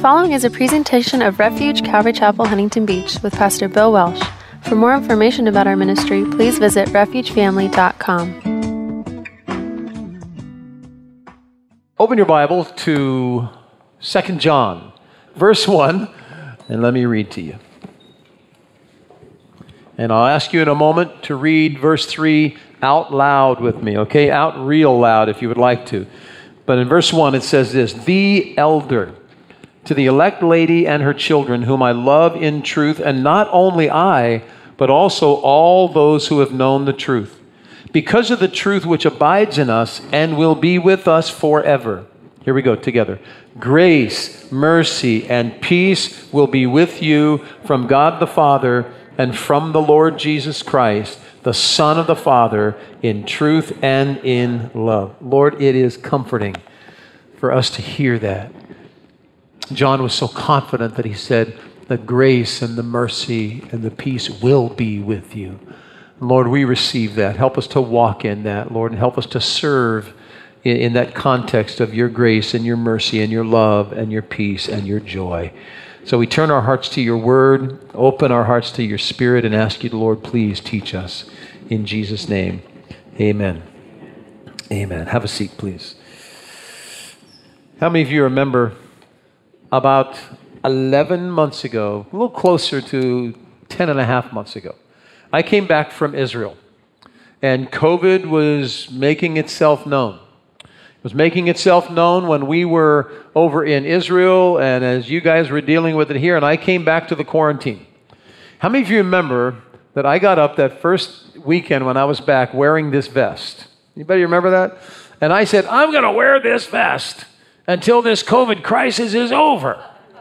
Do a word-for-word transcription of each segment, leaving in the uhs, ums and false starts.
following is a presentation of Refuge Calvary Chapel, Huntington Beach with Pastor Bill Welsh. For more information about our ministry, please visit refuge family dot com. Open your Bible to Second John, verse one, and let me read to you. And I'll ask you in a moment to read verse three out loud with me, okay? Out real loud if you would like to. But in verse one it says this, "The elder, to the elect lady and her children, whom I love in truth, and not only I, but also all those who have known the truth, because of the truth which abides in us and will be with us forever." Here we go together. "Grace, mercy, and peace will be with you from God the Father and from the Lord Jesus Christ, the Son of the Father, in truth and in love." Lord, it is comforting for us to hear that. John was so confident that he said, the grace and the mercy and the peace will be with you. Lord, we receive that. Help us to walk in that, Lord, and help us to serve in, in that context of your grace and your mercy and your love and your peace and your joy. So we turn our hearts to your word, open our hearts to your spirit, and ask you, Lord, please teach us. In Jesus' name, amen. Amen. Have a seat, please. How many of you remember about eleven months ago, a little closer to ten and a half months ago, I came back from Israel, and COVID was making itself known. It was making itself known when we were over in Israel, and as you guys were dealing with it here, and I came back to the quarantine. How many of you remember that I got up that first weekend when I was back wearing this vest? Anybody remember that? And I said, I'm going to wear this vest until this COVID crisis is over.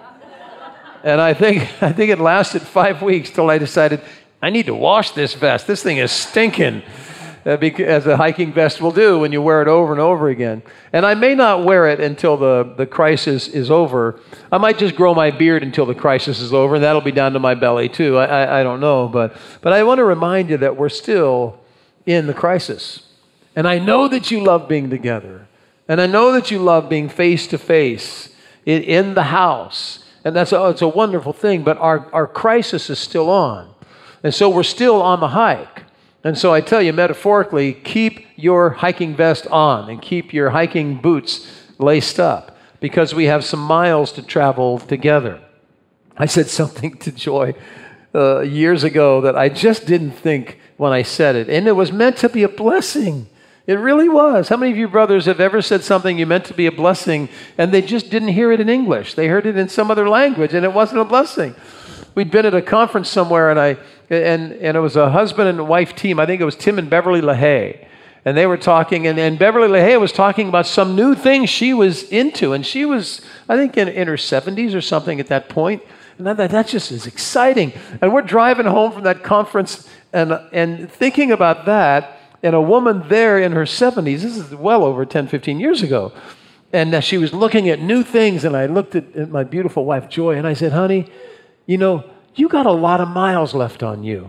And I think I think it lasted five weeks till I decided, I need to wash this vest. This thing is stinking, uh, because, as a hiking vest will do when you wear it over and over again. And I may not wear it until the, the crisis is over. I might just grow my beard until the crisis is over, and that'll be down to my belly too. I, I, I don't know. But, but I want to remind you that we're still in the crisis. And I know that you love being together. And I know that you love being face-to-face in, in the house. And that's a, it's a wonderful thing, but our, our crisis is still on. And so we're still on the hike. And so I tell you, metaphorically, keep your hiking vest on and keep your hiking boots laced up, because we have some miles to travel together. I said something to Joy uh, years ago that I just didn't think when I said it. And it was meant to be a blessing. It really was. How many of you brothers have ever said something you meant to be a blessing and they just didn't hear it in English? They heard it in some other language and it wasn't a blessing. We'd been at a conference somewhere and I and, and it was a husband and wife team. I think it was Tim and Beverly LaHaye. And they were talking, and, and Beverly LaHaye was talking about some new thing she was into. And she was, I think, in, in her seventies or something at that point. And that, that just is exciting. And we're driving home from that conference and and thinking about that. And a woman there in her seventies, this is well over ten, fifteen years ago, and uh, she was looking at new things, and I looked at, at my beautiful wife, Joy, and I said, honey, you know, you got a lot of miles left on you.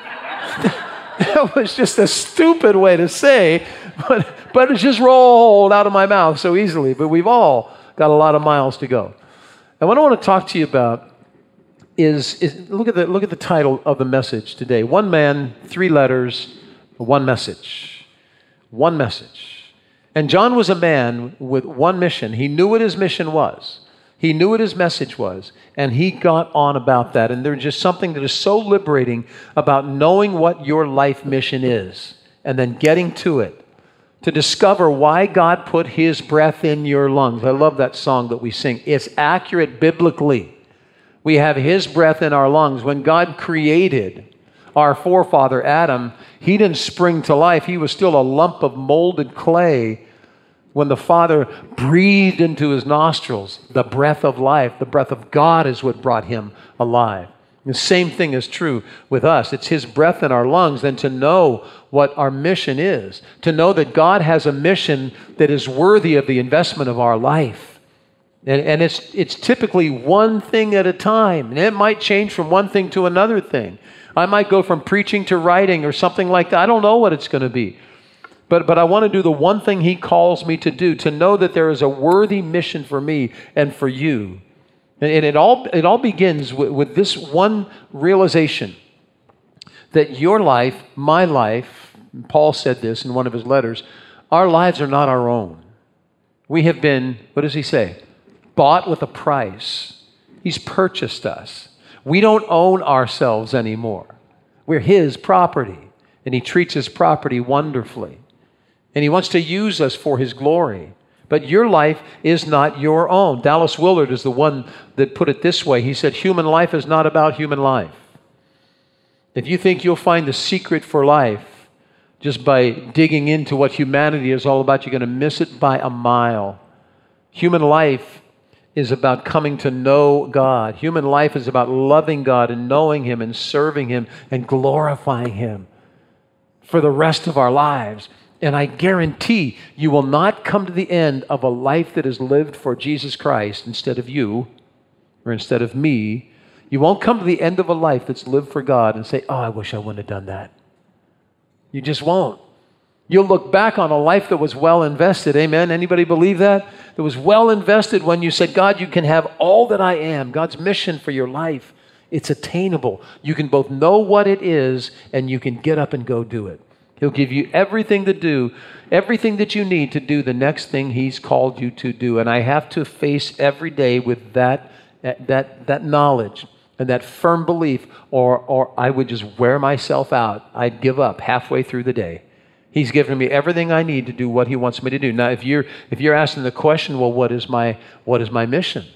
That was just a stupid way to say, but, but it just rolled out of my mouth so easily, but we've all got a lot of miles to go. And what I want to talk to you about is, is look at the, look at the title of the message today. One man, three letters, one message. One message. And John was a man with one mission. He knew what his mission was. He knew what his message was. And he got on about that. And there's just something that is so liberating about knowing what your life mission is and then getting to it. To discover why God put his breath in your lungs. I love that song that we sing. It's accurate biblically. We have his breath in our lungs. When God created our forefather Adam, he didn't spring to life. He was still a lump of molded clay when the Father breathed into his nostrils the breath of life. The breath of God is what brought him alive. The same thing is true with us. It's his breath in our lungs. And to know what our mission is, to know that God has a mission that is worthy of the investment of our life. And, and it's, it's typically one thing at a time. And it might change from one thing to another thing. I might go from preaching to writing or something like that. I don't know what it's going to be. But, but I want to do the one thing he calls me to do, to know that there is a worthy mission for me and for you. And, and it all it all begins with, with this one realization that your life, my life, Paul said this in one of his letters, our lives are not our own. We have been, what does he say? Bought with a price. He's purchased us. We don't own ourselves anymore. We're his property, and he treats his property wonderfully. And he wants to use us for his glory. But your life is not your own. Dallas Willard is the one that put it this way. He said, human life is not about human life. If you think you'll find the secret for life just by digging into what humanity is all about, you're going to miss it by a mile. Human life is about coming to know God. Human life is about loving God and knowing him and serving him and glorifying him for the rest of our lives. And I guarantee you will not come to the end of a life that is lived for Jesus Christ instead of you or instead of me. You won't come to the end of a life that's lived for God and say, oh, I wish I wouldn't have done that. You just won't. You'll look back on a life that was well invested. Amen? Anybody believe that? That was well invested when you said, God, you can have all that I am. God's mission for your life, it's attainable. You can both know what it is and you can get up and go do it. He'll give you everything to do, everything that you need to do the next thing he's called you to do. And I have to face every day with that, that, that knowledge and that firm belief, or, or I would just wear myself out. I'd give up halfway through the day. He's given me everything I need to do what he wants me to do. Now, if you're, if you're asking the question, well, what is my, what is my mission?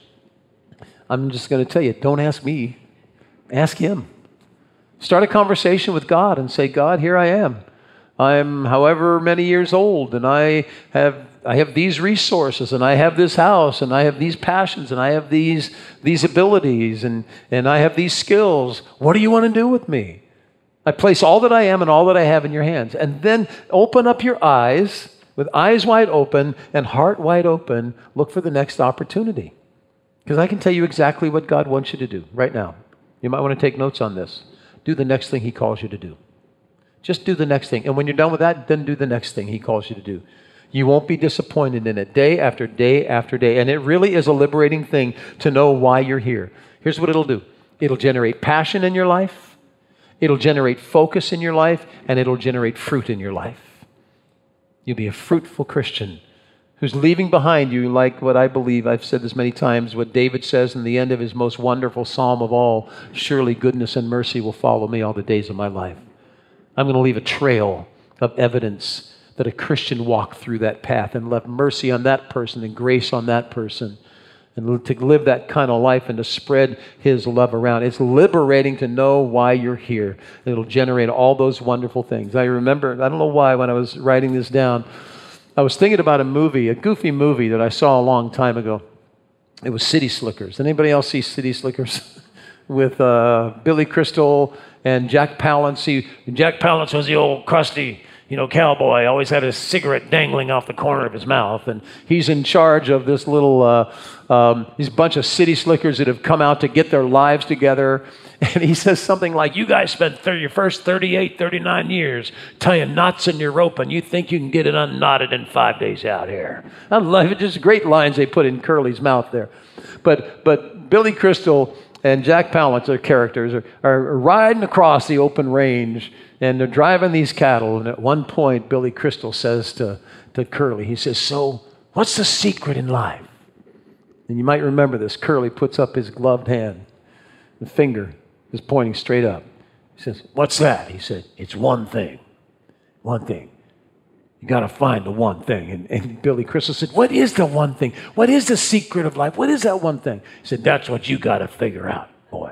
I'm just going to tell you, don't ask me. Ask him. Start a conversation with God and say, God, here I am. I'm however many years old, and I have I have these resources, and I have this house, and I have these passions, and I have these these abilities, and, and I have these skills. What do you want to do with me? I place all that I am and all that I have in your hands. And then open up your eyes, with eyes wide open and heart wide open, look for the next opportunity. Because I can tell you exactly what God wants you to do right now. You might want to take notes on this. Do the next thing he calls you to do. Just do the next thing. And when you're done with that, then do the next thing he calls you to do. You won't be disappointed in it day after day after day. And it really is a liberating thing to know why you're here. Here's what it'll do. It'll generate passion in your life. It'll generate focus in your life. And it'll generate fruit in your life. You'll be a fruitful Christian who's leaving behind you, like what I believe, I've said this many times, what David says in the end of his most wonderful psalm of all, surely goodness and mercy will follow me all the days of my life. I'm going to leave a trail of evidence that a Christian walked through that path and left mercy on that person and grace on that person, and to live that kind of life and to spread his love around. It's liberating to know why you're here. It'll generate all those wonderful things. I remember, I don't know why, when I was writing this down, I was thinking about a movie, a goofy movie that I saw a long time ago. It was City Slickers. Anybody else see City Slickers? With uh, Billy Crystal and Jack Palance. See, Jack Palance was the old crusty, you know, cowboy. Always had a cigarette dangling off the corner of his mouth, and he's in charge of this little, uh, um, these bunch of city slickers that have come out to get their lives together. And he says something like, "You guys spent thirty, your first thirty-eight, thirty-nine years tying knots in your rope, and you think you can get it unknotted in five days out here." I love it. Just great lines they put in Curly's mouth there. But but Billy Crystal and Jack Palance, their characters, are, are riding across the open range, and they're driving these cattle. And at one point, Billy Crystal says to, to Curly, he says, "So, what's the secret in life?" And you might remember this. Curly puts up his gloved hand. The finger is pointing straight up. He says, "What's that?" He said, "It's one thing. One thing. You got to find the one thing." And, and Billy Crystal said, "What is the one thing? What is the secret of life? What is that one thing?" He said, "That's what you got to figure out, boy."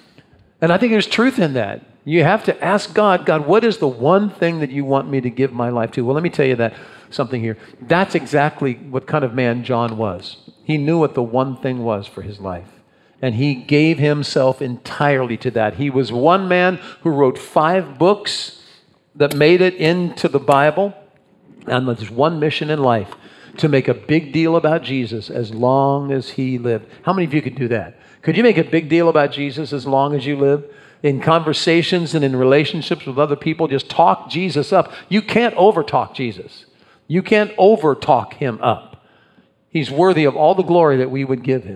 And I think there's truth in that. You have to ask God, God, what is the one thing that you want me to give my life to? Well, let me tell you that something here. That's exactly what kind of man John was. He knew what the one thing was for his life. And he gave himself entirely to that. He was one man who wrote five books that made it into the Bible. And there's one mission in life, to make a big deal about Jesus as long as he lived. How many of you could do that? Could you make a big deal about Jesus as long as you live? In conversations and in relationships with other people, just talk Jesus up. You can't over-talk Jesus. You can't over-talk him up. He's worthy of all the glory that we would give him.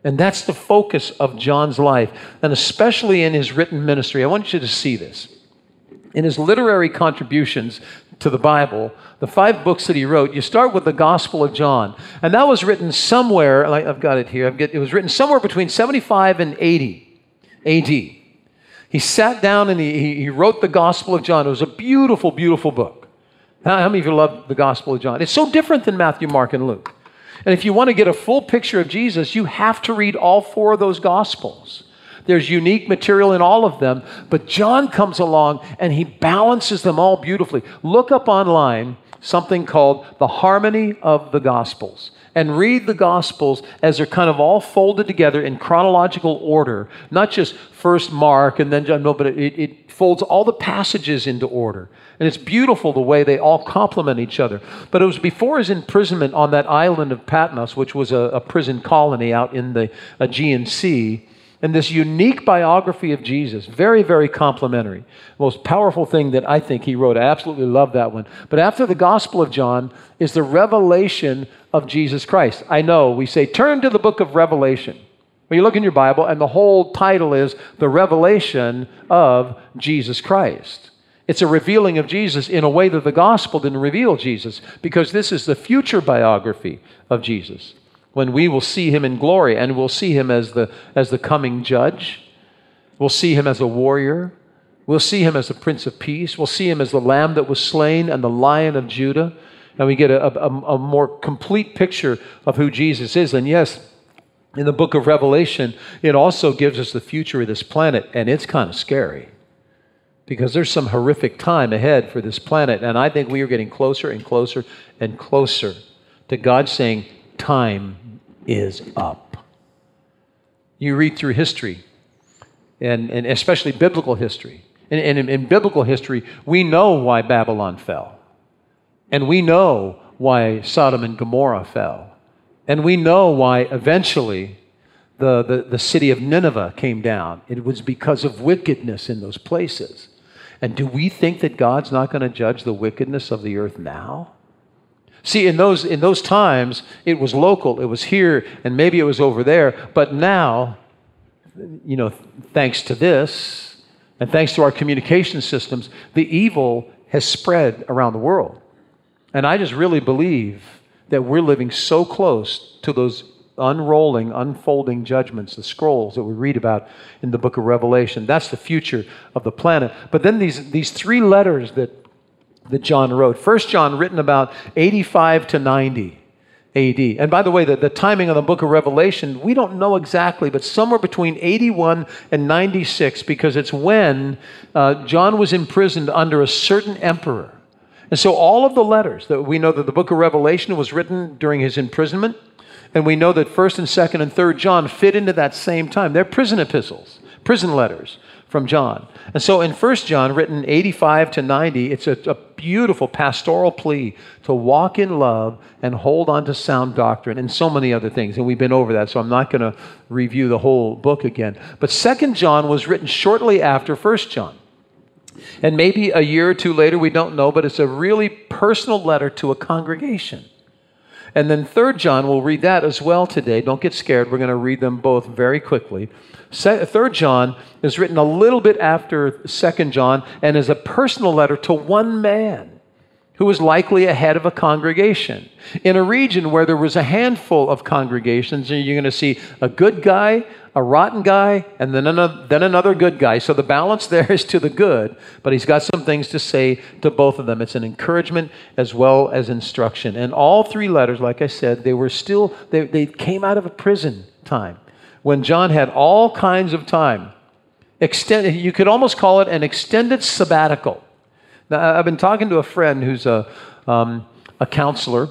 And that's the focus of John's life, and especially in his written ministry. I want you to see this. In his literary contributions to the Bible, the five books that he wrote, you start with the Gospel of John. And that was written somewhere, like I've got it here, I've got, it was written somewhere between seventy-five and eighty A D. He sat down and he, he wrote the Gospel of John. It was a beautiful, beautiful book. How, how many of you love the Gospel of John? It's so different than Matthew, Mark, and Luke. And if you want to get a full picture of Jesus, you have to read all four of those Gospels. There's unique material in all of them, but John comes along and he balances them all beautifully. Look up online something called The Harmony of the Gospels, and read the Gospels as they're kind of all folded together in chronological order, not just first Mark and then John, no, but it, it folds all the passages into order. And it's beautiful the way they all complement each other. But it was before his imprisonment on that island of Patmos, which was a, a prison colony out in the Aegean Sea, and this unique biography of Jesus, very, very complimentary. Most powerful thing that I think he wrote. I absolutely love that one. But after the Gospel of John is the revelation of Jesus Christ. I know, we say, turn to the book of Revelation. Well, you look in your Bible, and the whole title is The Revelation of Jesus Christ. It's a revealing of Jesus in a way that the Gospel didn't reveal Jesus, because this is the future biography of Jesus, when we will see him in glory, and we'll see him as the, as the coming judge. We'll see him as a warrior. We'll see him as the Prince of Peace. We'll see him as the Lamb that was slain and the Lion of Judah. And we get a, a, a more complete picture of who Jesus is. And yes, in the book of Revelation, it also gives us the future of this planet, and it's kind of scary, because there's some horrific time ahead for this planet. And I think we are getting closer and closer and closer to God saying, time is up. You read through history, and, and especially biblical history. And, and in, in biblical history, we know why Babylon fell. And we know why Sodom and Gomorrah fell. And we know why eventually the, the, the city of Nineveh came down. It was because of wickedness in those places. And do we think that God's not going to judge the wickedness of the earth now? See, in those, in those times, it was local. It was here, and maybe it was over there. But now, you know, thanks to this, and thanks to our communication systems, the evil has spread around the world. And I just really believe that we're living so close to those unrolling, unfolding judgments, the scrolls that we read about in the book of Revelation. That's the future of the planet. But then these, these three letters that that John wrote. First John, written about eighty-five to ninety A D. And by the way, the, the timing of the book of Revelation, we don't know exactly, but somewhere between eighty-one and ninety-six, because it's when uh, John was imprisoned under a certain emperor. And so all of the letters, that we know that the book of Revelation was written during his imprisonment, and we know that first and second and third John fit into that same time. They're prison epistles, prison letters from John. And so in First John, written eighty-five to ninety, it's a, a beautiful pastoral plea to walk in love and hold on to sound doctrine and so many other things. And we've been over that, so I'm not going to review the whole book again. But Second John was written shortly after First John. And maybe a year or two later, we don't know, but it's a really personal letter to a congregation. And then Third John, we'll read that as well today. Don't get scared. We're going to read them both very quickly. Third John is written a little bit after Second John and is a personal letter to one man who was likely a head of a congregation in a region where there was a handful of congregations. And you're going to see a good guy, a rotten guy, and then another, then another good guy. So the balance there is to the good, but he's got some things to say to both of them. It's an encouragement as well as instruction. And all three letters, like I said, they were still, they, they came out of a prison time when John had all kinds of time. Extended, you could almost call it an extended sabbatical. Now, I've been talking to a friend who's a, um, a counselor,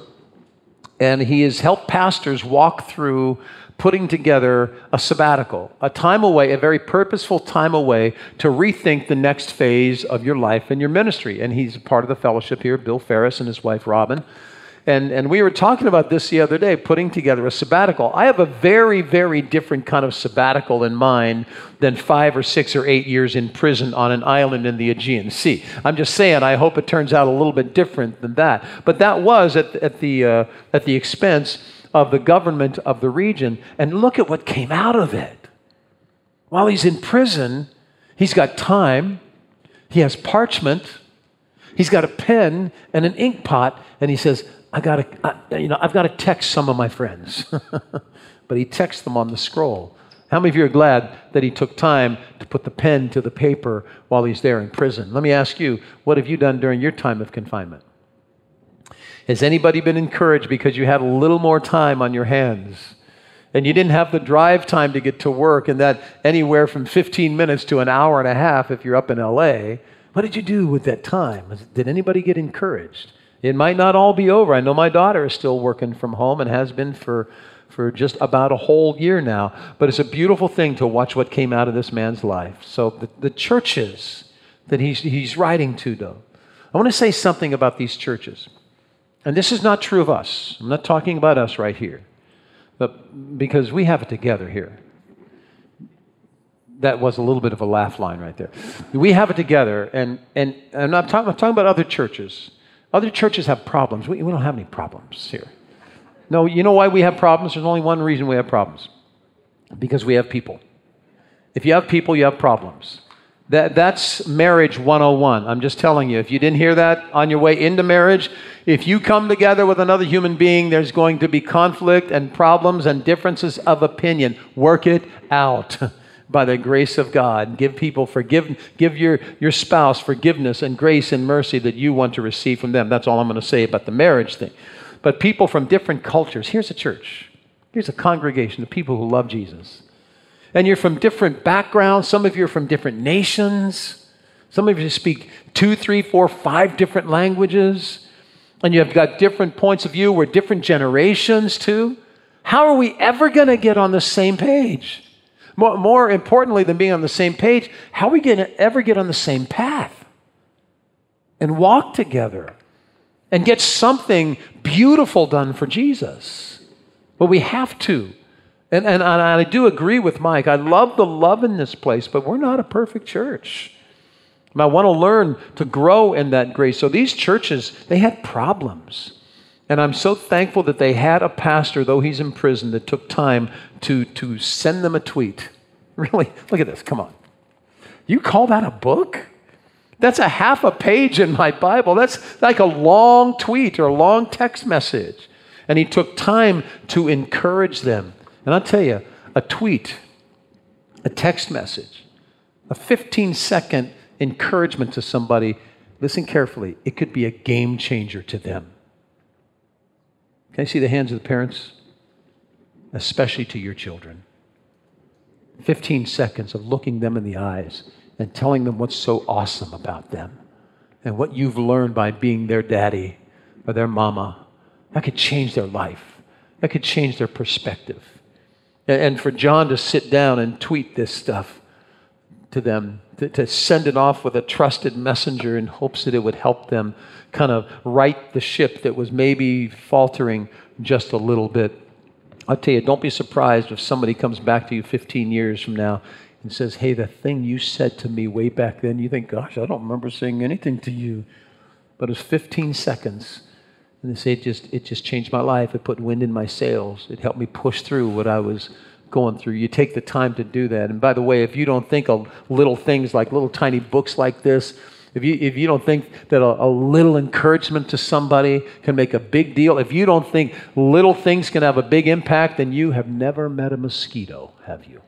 and he has helped pastors walk through putting together a sabbatical, a time away, a very purposeful time away to rethink the next phase of your life and your ministry. And he's a part of the fellowship here, Bill Ferris and his wife, Robin. And, and we were talking about this the other day, putting together a sabbatical. I have a very, very different kind of sabbatical in mind than five or six or eight years in prison on an island in the Aegean Sea. I'm just saying, I hope it turns out a little bit different than that. But that was at, at, the, uh, at the expense of the government of the region. And look at what came out of it. While he's in prison, he's got time, he has parchment, he's got a pen and an ink pot, and he says, I gotta, I, you know, I've got to text some of my friends. But he texts them on the scroll. How many of you are glad that he took time to put the pen to the paper while he's there in prison? Let me ask you, what have you done during your time of confinement? Has anybody been encouraged because you had a little more time on your hands and you didn't have the drive time to get to work, and that anywhere from fifteen minutes to an hour and a half if you're up in L A? What did you do with that time? Did anybody get encouraged? It might not all be over. I know my daughter is still working from home and has been for for just about a whole year now. But it's a beautiful thing to watch what came out of this man's life. So the, the churches that he's, he's writing to, though, I want to say something about these churches. And this is not true of us. I'm not talking about us right here, but because we have it together here. That was a little bit of a laugh line right there. We have it together, and, and, and I'm, talking, I'm talking about other churches. Other churches have problems. We, we don't have any problems here. No, you know why we have problems? There's only one reason we have problems. Because we have people. If you have people, you have problems. That, that's marriage one oh one. I'm just telling you, if you didn't hear that on your way into marriage, if you come together with another human being, there's going to be conflict and problems and differences of opinion. Work it out by the grace of God. Give people forgive, give your, your spouse forgiveness and grace and mercy that you want to receive from them. That's all I'm going to say about the marriage thing. But people from different cultures, here's a church. Here's a congregation of people who love Jesus. And you're from different backgrounds. Some of you are from different nations. Some of you speak two, three, four, five different languages. And you've got different points of view. We're different generations too. How are we ever going to get on the same page? More, more importantly than being on the same page, how are we going to ever get on the same path and walk together and get something beautiful done for Jesus? But we have to. And, and, and I do agree with Mike. I love the love in this place, but we're not a perfect church. I want to learn to grow in that grace. So these churches, they had problems. And I'm so thankful that they had a pastor, though he's in prison, that took time to, to send them a tweet. Really? Look at this. Come on. You call that a book? That's a half a page in my Bible. That's like a long tweet or a long text message. And he took time to encourage them. And I'll tell you, a tweet, a text message, a fifteen second encouragement to somebody, listen carefully, it could be a game changer to them. Can I see the hands of the parents? Especially to your children. fifteen seconds of looking them in the eyes and telling them what's so awesome about them and what you've learned by being their daddy or their mama. That could change their life. That could change their perspective. And for John to sit down and tweet this stuff to them, to, to send it off with a trusted messenger in hopes that it would help them kind of right the ship that was maybe faltering just a little bit. I'll tell you, don't be surprised if somebody comes back to you fifteen years from now and says, hey, the thing you said to me way back then, you think, gosh, I don't remember saying anything to you. But it was fifteen seconds. And they say, it just, it just changed my life. It put wind in my sails. It helped me push through what I was going through. You take the time to do that. And by the way, if you don't think of little things like little tiny books like this, if you, if you don't think that a, a little encouragement to somebody can make a big deal, if you don't think little things can have a big impact, then you have never met a mosquito, have you?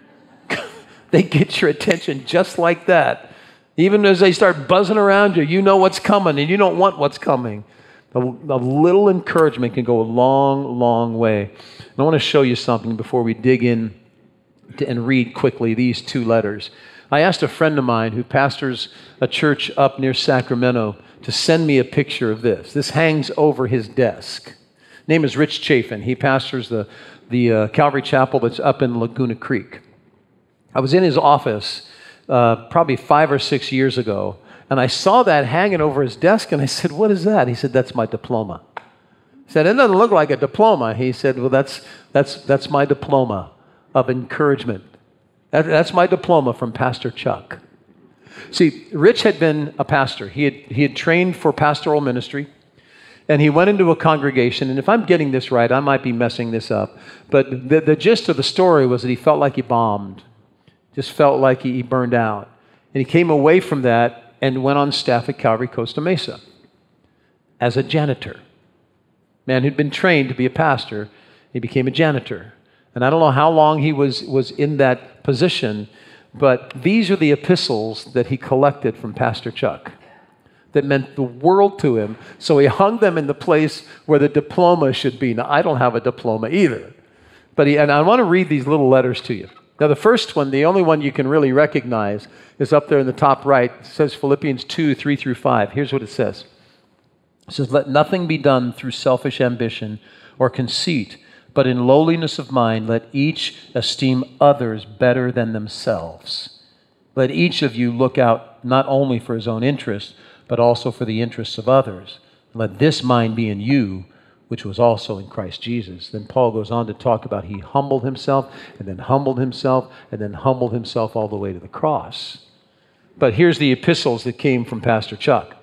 They get your attention just like that. Even as they start buzzing around you, you know what's coming and you don't want what's coming. A, a little encouragement can go a long, long way. And I want to show you something before we dig in to, and read quickly these two letters. I asked a friend of mine who pastors a church up near Sacramento to send me a picture of this. This hangs over his desk. His name is Rich Chafin. He pastors the, the uh, Calvary Chapel that's up in Laguna Creek. I was in his office uh, probably five or six years ago, and I saw that hanging over his desk, and I said, what is that? He said, that's my diploma. He said, it doesn't look like a diploma. He said, well, that's that's that's my diploma of encouragement. That, that's my diploma from Pastor Chuck. See, Rich had been a pastor. He had, he had trained for pastoral ministry, And he went into a congregation, and if I'm getting this right, I might be messing this up, but the, the gist of the story was that he felt like he bombed, just felt like he, he burned out. And he came away from that and went on staff at Calvary Costa Mesa as a janitor. Man who'd been trained to be a pastor, he became a janitor. And I don't know how long he was, was in that position, but these are the epistles that he collected from Pastor Chuck that meant the world to him. So he hung them in the place where the diploma should be. Now, I don't have a diploma either. But he, and I want to read these little letters to you. Now, the first one, the only one you can really recognize, is up there in the top right. It says Philippians two, three through five. Here's what it says. It says, "Let nothing be done through selfish ambition or conceit, but in lowliness of mind, let each esteem others better than themselves. Let each of you look out not only for his own interest, but also for the interests of others. Let this mind be in you, which was also in Christ Jesus." Then Paul goes on to talk about he humbled himself, and then humbled himself, and then humbled himself all the way to the cross. But here's the epistles that came from Pastor Chuck.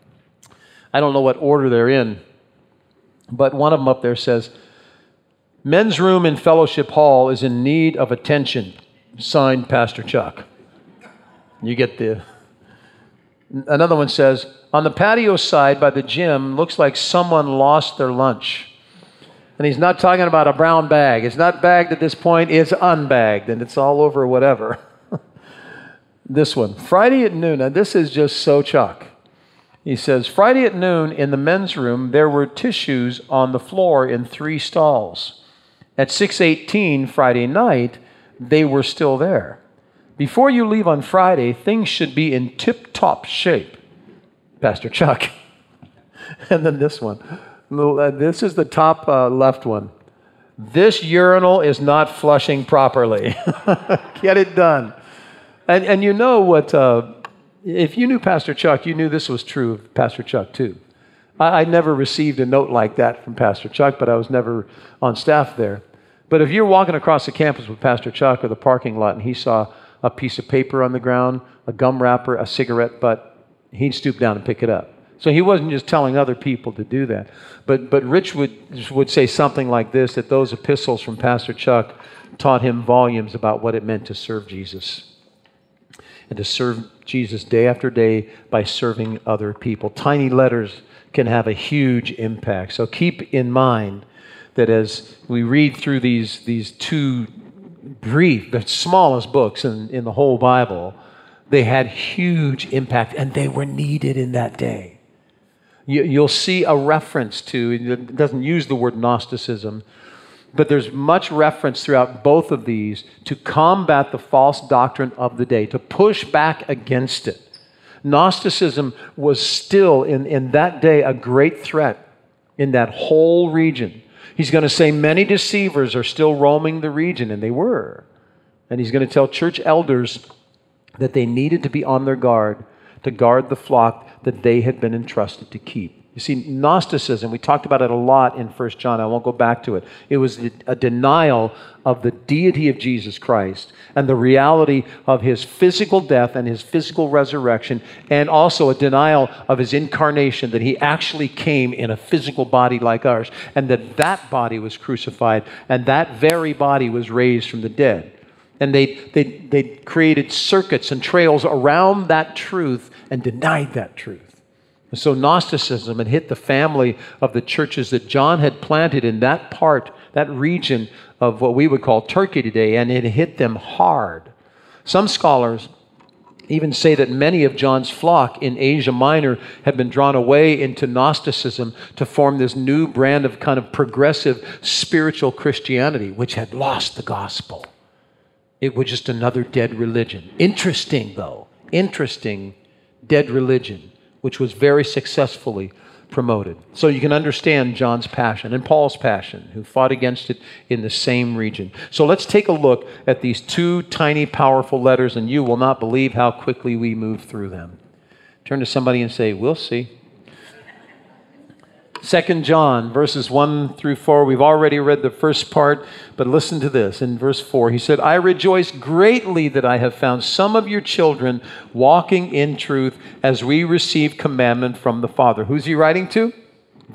I don't know what order they're in, but one of them up there says, "Men's room in Fellowship Hall is in need of attention. Signed, Pastor Chuck." You get the... Another one says, "On the patio side by the gym, looks like someone lost their lunch." And he's not talking about a brown bag. It's not bagged at this point. It's unbagged, and it's all over whatever. This one, Friday at noon. Now, this is just so Chuck. He says, "Friday at noon in the men's room, there were tissues on the floor in three stalls. At six eighteen Friday night, they were still there. Before you leave on Friday, things should be in tip-top shape." Pastor Chuck. And then this one. This is the top uh, left one. "This urinal is not flushing properly." Get it done. And, and you know what, uh, if you knew Pastor Chuck, you knew this was true of Pastor Chuck too. I, I never received a note like that from Pastor Chuck, but I was never on staff there. But if you're walking across the campus with Pastor Chuck or the parking lot and he saw a piece of paper on the ground, a gum wrapper, a cigarette butt, he'd stoop down and pick it up. So he wasn't just telling other people to do that. But but Rich would, would say something like this, that those epistles from Pastor Chuck taught him volumes about what it meant to serve Jesus. And to serve Jesus day after day by serving other people. Tiny letters can have a huge impact. So keep in mind that as we read through these, these two brief, the smallest books in, in the whole Bible, they had huge impact, and they were needed in that day. You, you'll see a reference to, it doesn't use the word Gnosticism, but there's much reference throughout both of these to combat the false doctrine of the day, to push back against it. Gnosticism was still, in, in that day, a great threat in that whole region. He's going to say many deceivers are still roaming the region, and they were. And he's going to tell church elders that they needed to be on their guard to guard the flock that they had been entrusted to keep. You see, Gnosticism, we talked about it a lot in First John. I won't go back to it. It was a denial of the deity of Jesus Christ and the reality of his physical death and his physical resurrection, and also a denial of his incarnation, that he actually came in a physical body like ours, and that that body was crucified, and that very body was raised from the dead. And they, they, they created circuits and trails around that truth and denied that truth. And so Gnosticism had hit the family of the churches that John had planted in that part, that region of what we would call Turkey today, and it hit them hard. Some scholars even say that many of John's flock in Asia Minor have been drawn away into Gnosticism to form this new brand of kind of progressive spiritual Christianity, which had lost the gospel. It was just another dead religion. Interesting, though. Interesting dead religion, which was very successfully promoted. So you can understand John's passion and Paul's passion, who fought against it in the same region. So let's take a look at these two tiny, powerful letters, and you will not believe how quickly we move through them. Turn to somebody and say, "We'll see." Second John, verses one through four. We've already read the first part, but listen to this. In verse four, he said, "I rejoice greatly that I have found some of your children walking in truth as we receive commandment from the Father." Who's he writing to?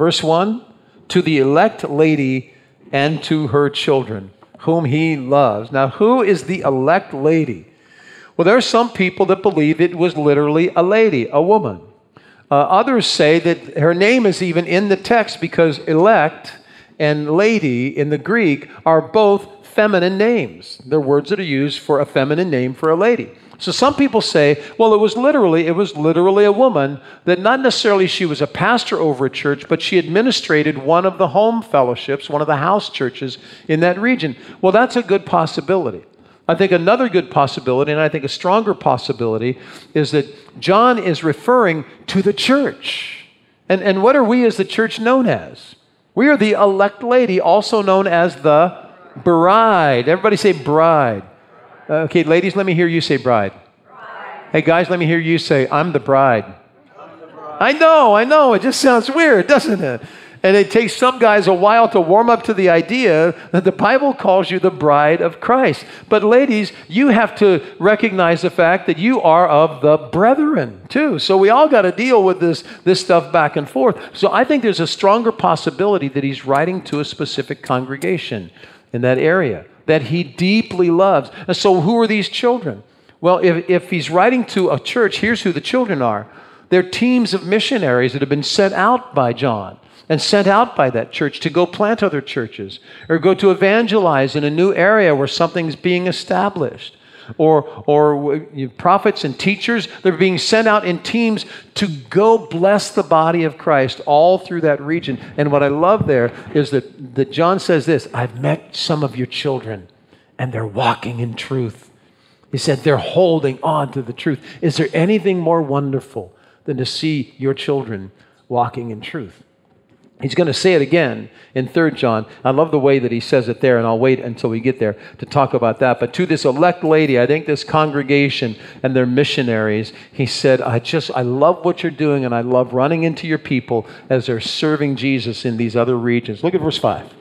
Verse one, to the elect lady and to her children, whom he loves. Now, who is the elect lady? Well, there are some people that believe it was literally a lady, a woman. Uh, others say that her name is even in the text because elect and lady in the Greek are both feminine names. They're words that are used for a feminine name for a lady. So some people say, well, it was literally, it was literally a woman that not necessarily she was a pastor over a church, but she administrated one of the home fellowships, one of the house churches in that region. Well, that's a good possibility. I think another good possibility, and I think a stronger possibility, is that John is referring to the church. And, and what are we as the church known as? We are the elect lady, also known as the bride. Everybody say bride. Okay, ladies, let me hear you say bride. Bride. Hey, guys, let me hear you say, I'm the bride. I'm the bride. I know, I know. It just sounds weird, doesn't it? And it takes some guys a while to warm up to the idea that the Bible calls you the bride of Christ. But ladies, you have to recognize the fact that you are of the brethren too. So we all got to deal with this, this stuff back and forth. So I think there's a stronger possibility that he's writing to a specific congregation in that area that he deeply loves. And so who are these children? Well, if, if he's writing to a church, here's who the children are. They're teams of missionaries that have been sent out by John and sent out by that church to go plant other churches or go to evangelize in a new area where something's being established. Or, or prophets and teachers, they're being sent out in teams to go bless the body of Christ all through that region. And what I love there is that, that John says this, I've met some of your children and they're walking in truth. He said they're holding on to the truth. Is there anything more wonderful than to see your children walking in truth? He's going to say it again in Third John. I love the way that he says it there, and I'll wait until we get there to talk about that. But to this elect lady, I think this congregation and their missionaries, he said, I just, I love what you're doing, and I love running into your people as they're serving Jesus in these other regions. Look at verse five.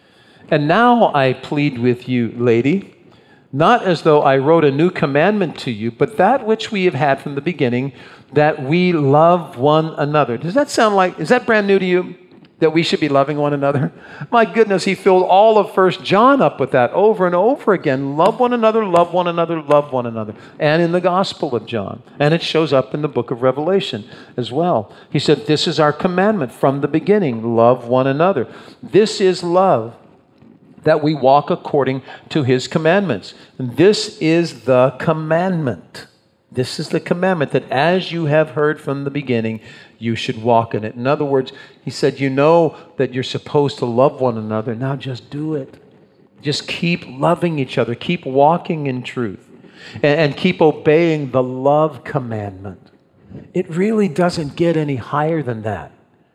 And now I plead with you, lady, not as though I wrote a new commandment to you, but that which we have had from the beginning, that we love one another. Does that sound like, is that brand new to you? That we should be loving one another? My goodness, he filled all of First John up with that over and over again. Love one another, love one another, love one another. And in the Gospel of John. And it shows up in the book of Revelation as well. He said, this is our commandment from the beginning. Love one another. This is love, that we walk according to his commandments. And this is the commandment. This is the commandment, that as you have heard from the beginning, you should walk in it. In other words, he said, you know that you're supposed to love one another. Now just do it. Just keep loving each other. Keep walking in truth. And, and keep obeying the love commandment. It really doesn't get any higher than that.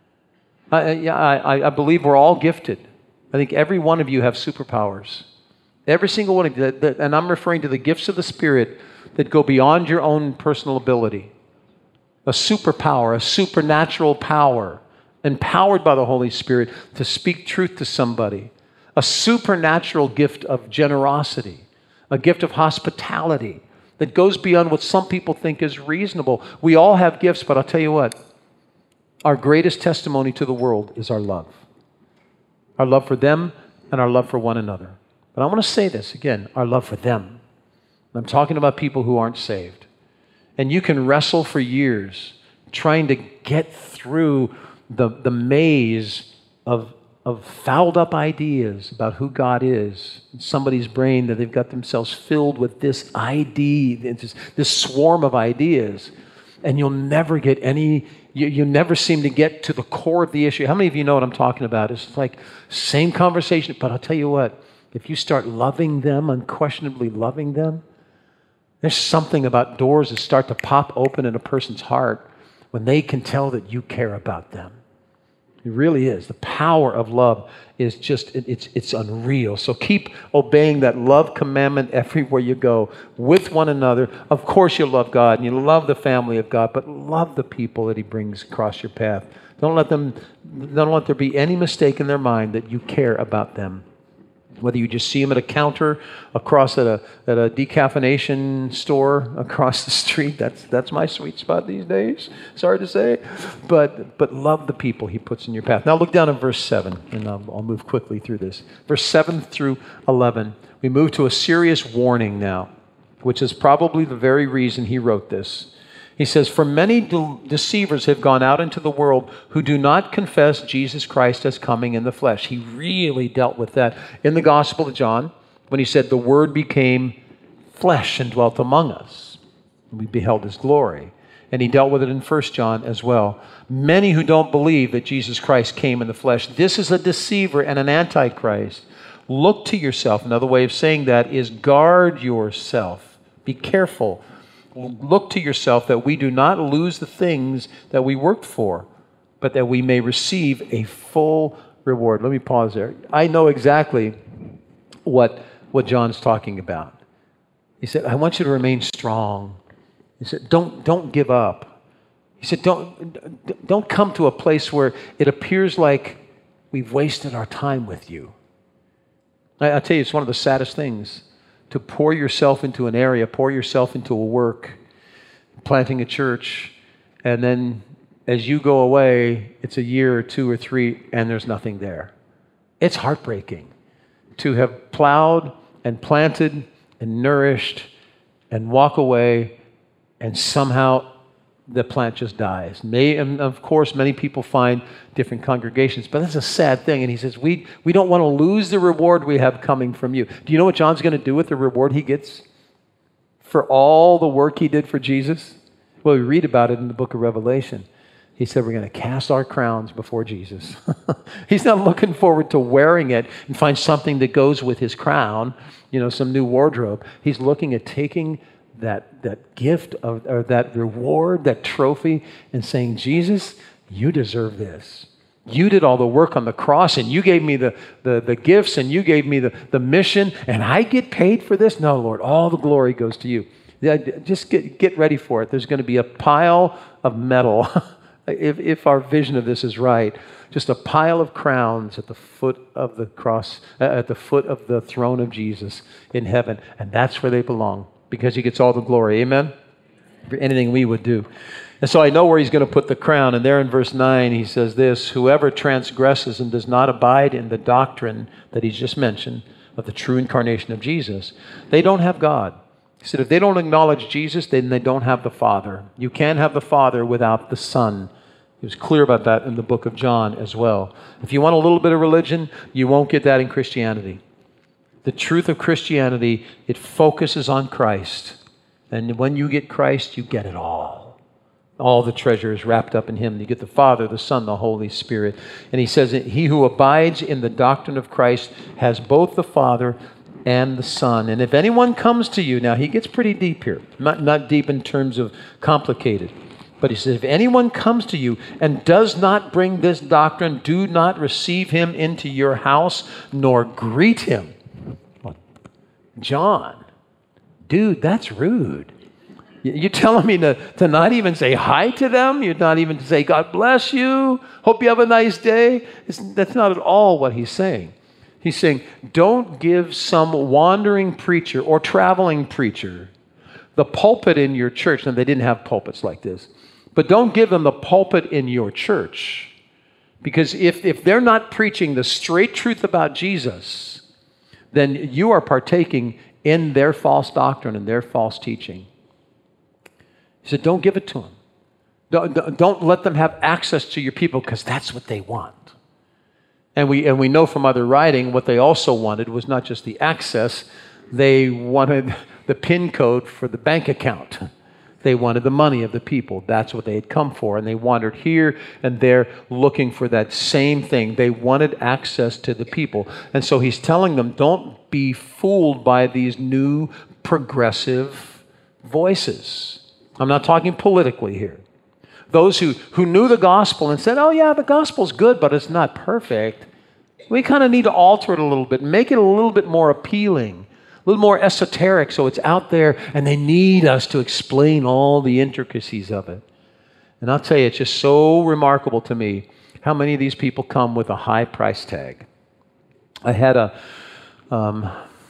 I, I, I believe we're all gifted. I think every one of you have superpowers. Every single one of you. And I'm referring to the gifts of the Spirit that go beyond your own personal ability. A superpower, a supernatural power, empowered by the Holy Spirit to speak truth to somebody. A supernatural gift of generosity, a gift of hospitality that goes beyond what some people think is reasonable. We all have gifts, but I'll tell you what, our greatest testimony to the world is our love. Our love for them and our love for one another. But I want to say this again, our love for them. I'm talking about people who aren't saved. And you can wrestle for years trying to get through the, the maze of, of fouled up ideas about who God is in somebody's brain, that they've got themselves filled with this idea, this, this swarm of ideas. And you'll never get any, you, you never seem to get to the core of the issue. How many of you know what I'm talking about? It's like same conversation, but I'll tell you what, if you start loving them, unquestionably loving them, there's something about doors that start to pop open in a person's heart when they can tell that you care about them. It really is. The power of love is just, it, it's, it's unreal. So keep obeying that love commandment everywhere you go with one another. Of course you love God and you love the family of God, but love the people that he brings across your path. Don't let them, don't let there be any mistake in their mind that you care about them. Whether you just see them at a counter across at a at a decaffeination store across the street, that's that's my sweet spot these days. Sorry to say, but but love the people he puts in your path. Now look down at verse seven, and I'll, I'll move quickly through this. Verse seven through eleven. We move to a serious warning now, which is probably the very reason he wrote this. He says, "For many de- deceivers have gone out into the world who do not confess Jesus Christ as coming in the flesh." He really dealt with that in the Gospel of John when he said, "The Word became flesh and dwelt among us. We beheld His glory." And he dealt with it in First John as well. Many who don't believe that Jesus Christ came in the flesh. This is a deceiver and an antichrist. Look to yourself. Another way of saying that is guard yourself. Be careful. Look to yourself that we do not lose the things that we worked for, but that we may receive a full reward. Let me pause there. I know exactly what, what John's talking about. He said, I want you to remain strong. He said, don't, don't give up. He said, don't, don't come to a place where it appears like we've wasted our time with you. I, I tell you, it's one of the saddest things to pour yourself into an area, pour yourself into a work, planting a church, and then as you go away, it's a year or two or three, and there's nothing there. It's heartbreaking to have plowed and planted and nourished and walk away, and somehow the plant just dies. May, and of course, many people find different congregations, but that's a sad thing. And he says, we, we don't want to lose the reward we have coming from you. Do you know what John's going to do with the reward he gets for all the work he did for Jesus? Well, we read about it in the book of Revelation. He said, we're going to cast our crowns before Jesus. He's not looking forward to wearing it and find something that goes with his crown, you know, some new wardrobe. He's looking at taking that that gift of, or that reward, that trophy, and saying, Jesus, you deserve this. You did all the work on the cross, and you gave me the, the, the gifts, and you gave me the, the mission, and I get paid for this? No, Lord, all the glory goes to you. Yeah, just get, get ready for it. There's going to be a pile of metal, if, if our vision of this is right, just a pile of crowns at the foot of the cross, uh, at the foot of the throne of Jesus in heaven, and that's where they belong, because he gets all the glory. Amen? For anything we would do. And so I know where he's going to put the crown. And there in verse nine, he says this, whoever transgresses and does not abide in the doctrine that he's just mentioned of the true incarnation of Jesus, they don't have God. He said if they don't acknowledge Jesus, then they don't have the Father. You can't have the Father without the Son. He was clear about that in the book of John as well. If you want a little bit of religion, you won't get that in Christianity. The truth of Christianity, it focuses on Christ. And when you get Christ, you get it all. All the treasure is wrapped up in Him. You get the Father, the Son, the Holy Spirit. And he says that he who abides in the doctrine of Christ has both the Father and the Son. And if anyone comes to you, now he gets pretty deep here. Not, not deep in terms of complicated. But he says, if anyone comes to you and does not bring this doctrine, do not receive him into your house, nor greet him. John, dude, that's rude. You're telling me to, to not even say hi to them? You're not even to say, God bless you, hope you have a nice day? It's, that's not at all what he's saying. He's saying, don't give some wandering preacher or traveling preacher the pulpit in your church. Now, they didn't have pulpits like this. But don't give them the pulpit in your church. Because if, if they're not preaching the straight truth about Jesus, then you are partaking in their false doctrine and their false teaching. He said, don't give it to them. Don't, don't let them have access to your people, because that's what they want. And we, and we know from other writing what they also wanted was not just the access, they wanted the PIN code for the bank account. They wanted the money of the people. That's what they had come for. And they wandered here and there looking for that same thing. They wanted access to the people. And so he's telling them, don't be fooled by these new progressive voices. I'm not talking politically here. Those who, who knew the gospel and said, oh yeah, the gospel's good, but it's not perfect. We kind of need to alter it a little bit, make it a little bit more appealing. A little more esoteric, so it's out there, and they need us to explain all the intricacies of it. And I'll tell you, it's just so remarkable to me how many of these people come with a high price tag. I had a, Um,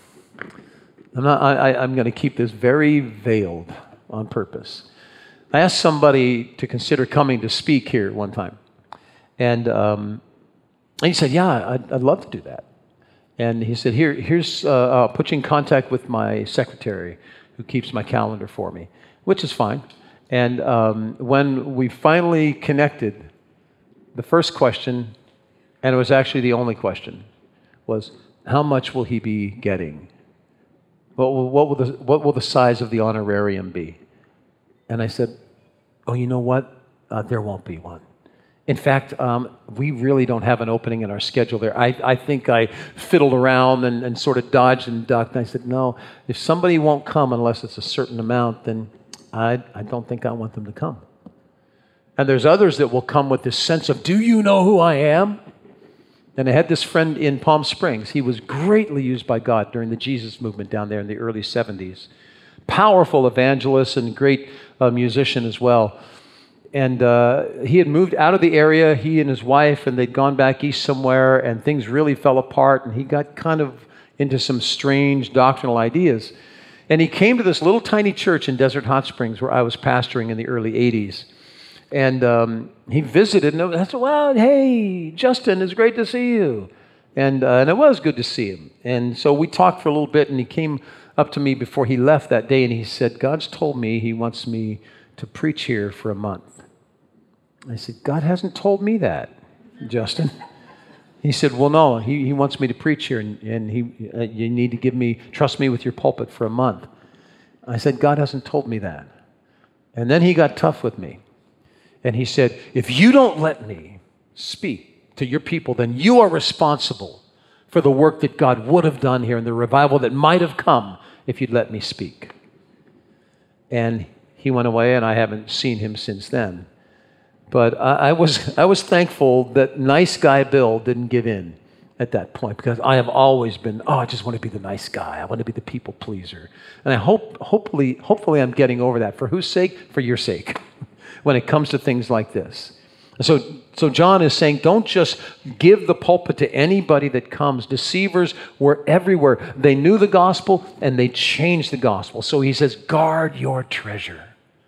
I'm not. I, I, I'm going to keep this very veiled on purpose. I asked somebody to consider coming to speak here one time, and um, and he said, "Yeah, I'd, I'd love to do that." And he said, "Here, here's uh, I'll put you in contact with my secretary, who keeps my calendar for me," which is fine. And um, when we finally connected, the first question, and it was actually the only question, was, "How much will he be getting? What will, what will the what will the size of the honorarium be?" And I said, "Oh, you know what? Uh, there won't be one. In fact, um, we really don't have an opening in our schedule there." I, I think I fiddled around and, and sort of dodged and ducked. And I said, "No, if somebody won't come unless it's a certain amount, then I, I don't think I want them to come." And there's others that will come with this sense of, "Do you know who I am?" And I had this friend in Palm Springs. He was greatly used by God during the Jesus movement down there in the early seventies. Powerful evangelist and great uh, musician as well. And uh, he had moved out of the area, he and his wife, and they'd gone back east somewhere, and things really fell apart, and he got kind of into some strange doctrinal ideas. And he came to this little tiny church in Desert Hot Springs where I was pastoring in the early eighties. And um, he visited, and I said, "Well, hey, Justin, it's great to see you." And, uh, and it was good to see him. And so we talked for a little bit, and he came up to me before he left that day, and he said, "God's told me he wants me to preach here for a month." I said, "God hasn't told me that, Justin." He said, "Well, no, he, he wants me to preach here, and, and he, uh, you need to give me, trust me with your pulpit for a month." I said, "God hasn't told me that." And then he got tough with me. And he said, "If you don't let me speak to your people, then you are responsible for the work that God would have done here and the revival that might have come if you'd let me speak." And he went away, and I haven't seen him since then. But I, I was I was thankful that nice guy Bill didn't give in at that point, because I have always been, oh, I just want to be the nice guy. I want to be the people pleaser. And I hope, hopefully, hopefully I'm getting over that. For whose sake? For your sake. When it comes to things like this. So, so John is saying, don't just give the pulpit to anybody that comes. Deceivers were everywhere. They knew the gospel, and they changed the gospel. So he says, guard your treasure.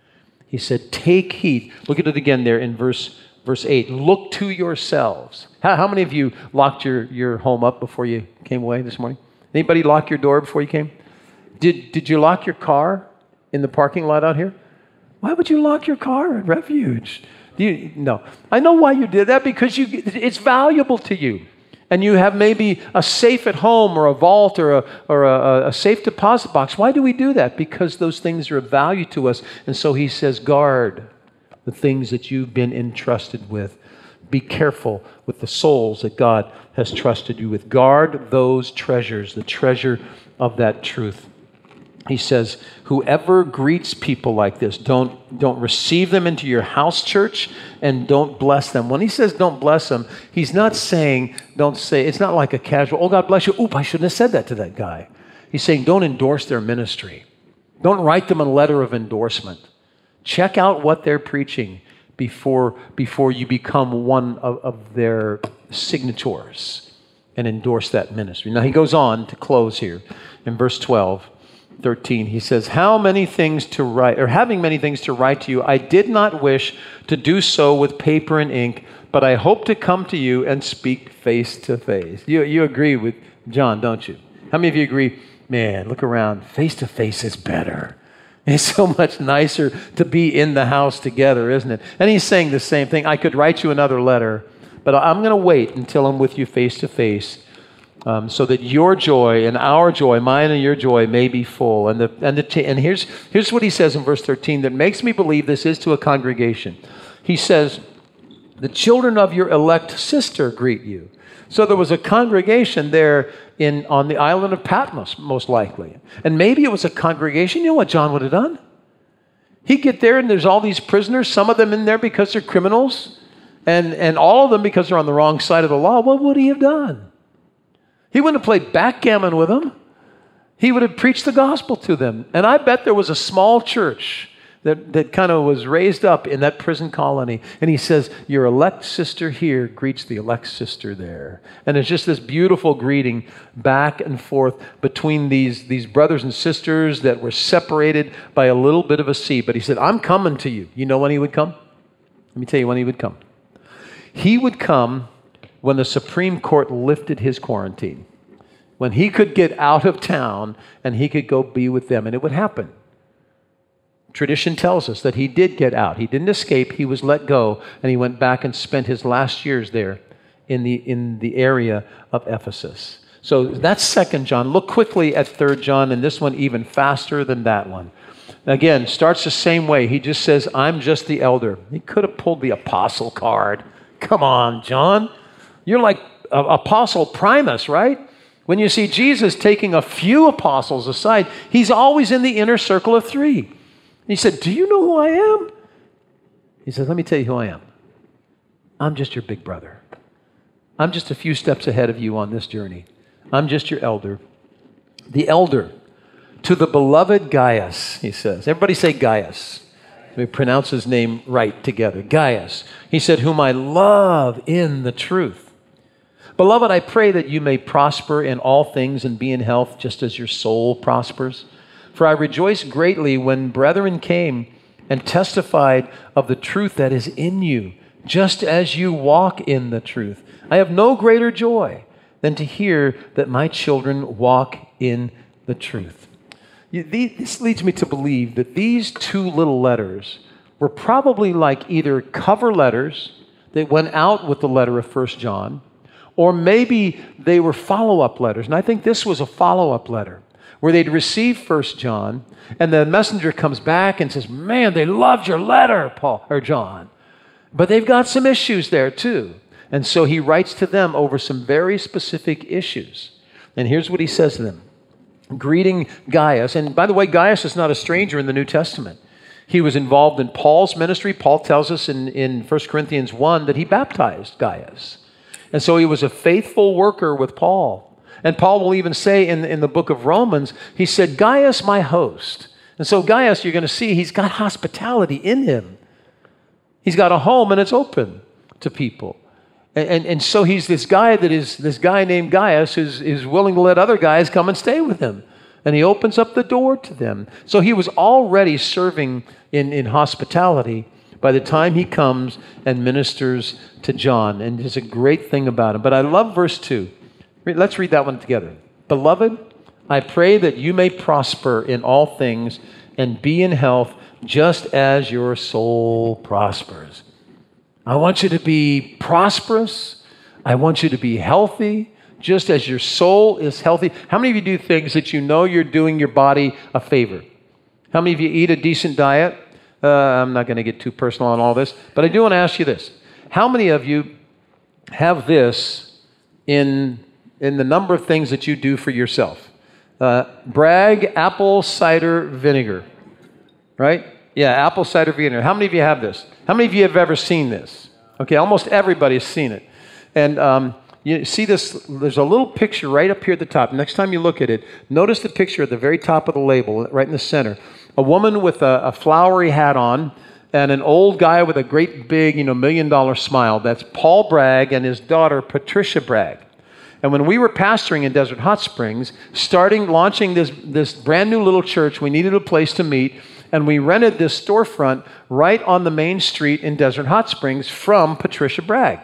He said, take heed. Look at it again there in verse, verse eight. Look to yourselves. How, how many of you locked your, your home up before you came away this morning? Anybody lock your door before you came? Did, did you lock your car in the parking lot out here? Why would you lock your car at Refuge? You, no. I know why you did that, because you, it's valuable to you. And you have maybe a safe at home, or a vault, or a, or a, a safe deposit box. Why do we do that? Because those things are of value to us. And so he says, guard the things that you've been entrusted with. Be careful with the souls that God has trusted you with. Guard those treasures, the treasure of that truth. He says, whoever greets people like this, don't, don't receive them into your house church, and don't bless them. When he says don't bless them, he's not saying, don't say, it's not like a casual, oh, God bless you. Oop, I shouldn't have said that to that guy. He's saying don't endorse their ministry. Don't write them a letter of endorsement. Check out what they're preaching before, before you become one of, of their signatories and endorse that ministry. Now he goes on to close here in verse twelve. thirteen, he says, how many things to write, or having many things to write to you, I did not wish to do so with paper and ink, but I hope to come to you and speak face to face. You, you agree with John, don't you? How many of you agree, man, look around, face to face is better. It's so much nicer to be in the house together, isn't it? And he's saying the same thing. I could write you another letter, but I'm going to wait until I'm with you face to face. Um, so that your joy and our joy, mine and your joy, may be full. And the and the t- and here's here's what he says in verse thirteen that makes me believe this is to a congregation. He says, "The children of your elect sister greet you." So there was a congregation there in on the island of Patmos, most likely, and maybe it was a congregation. You know what John would have done? He'd get there, and there's all these prisoners. Some of them in there because they're criminals, and and all of them because they're on the wrong side of the law. What would he have done? He wouldn't have played backgammon with them. He would have preached the gospel to them. And I bet there was a small church that, that kind of was raised up in that prison colony. And he says, your elect sister here greets the elect sister there. And it's just this beautiful greeting back and forth between these, these brothers and sisters that were separated by a little bit of a sea. But he said, I'm coming to you. You know when he would come? Let me tell you when he would come. He would come when the Supreme Court lifted his quarantine, when he could get out of town and he could go be with them. And it would happen. Tradition tells us that he did get out. He didn't escape. He was let go, and he went back and spent his last years there in the, in the area of Ephesus. So that's Second John. Look quickly at Third John, and this one even faster than that one. Again, starts the same way. He just says, I'm just the elder. He could have pulled the apostle card. Come on, John. You're like uh, Apostle Primus, right? When you see Jesus taking a few apostles aside, he's always in the inner circle of three. He said, do you know who I am? He said, let me tell you who I am. I'm just your big brother. I'm just a few steps ahead of you on this journey. I'm just your elder. The elder to the beloved Gaius, he says. Everybody say Gaius. We pronounce his name right together. Gaius. He said, whom I love in the truth. Beloved, I pray that you may prosper in all things and be in health just as your soul prospers. For I rejoiced greatly when brethren came and testified of the truth that is in you, just as you walk in the truth. I have no greater joy than to hear that my children walk in the truth. This leads me to believe that these two little letters were probably like either cover letters that went out with the letter of First John, or maybe they were follow-up letters. And I think this was a follow-up letter where they'd received First John, and the messenger comes back and says, man, they loved your letter, Paul or John. But they've got some issues there too. And so he writes to them over some very specific issues. And here's what he says to them. Greeting Gaius. And by the way, Gaius is not a stranger in the New Testament. He was involved in Paul's ministry. Paul tells us in, in First Corinthians one that he baptized Gaius. And so he was a faithful worker with Paul. And Paul will even say in, in the book of Romans, he said, Gaius, my host. And so Gaius, you're going to see, he's got hospitality in him. He's got a home and it's open to people. And, and, and so he's this guy that is, this guy named Gaius who's is willing to let other guys come and stay with him. And he opens up the door to them. So he was already serving in, in hospitality by the time he comes and ministers to John. And there's a great thing about him. But I love verse two. Let's read that one together. Beloved, I pray that you may prosper in all things and be in health just as your soul prospers. I want you to be prosperous. I want you to be healthy just as your soul is healthy. How many of you do things that you know you're doing your body a favor? How many of you eat a decent diet? Uh, I'm not going to get too personal on all this, but I do want to ask you this. How many of you have this in in the number of things that you do for yourself? Uh, Bragg apple cider vinegar, right? Yeah, apple cider vinegar. How many of you have this? How many of you have ever seen this? Okay, almost everybody's seen it. And um, you see this, there's a little picture right up here at the top. Next time you look at it, notice the picture at the very top of the label, right in the center. A woman with a, a flowery hat on and an old guy with a great big, you know, million dollar smile. That's Paul Bragg and his daughter, Patricia Bragg. And when we were pastoring in Desert Hot Springs, starting, launching this, this brand new little church, we needed a place to meet, and we rented this storefront right on the main street in Desert Hot Springs from Patricia Bragg.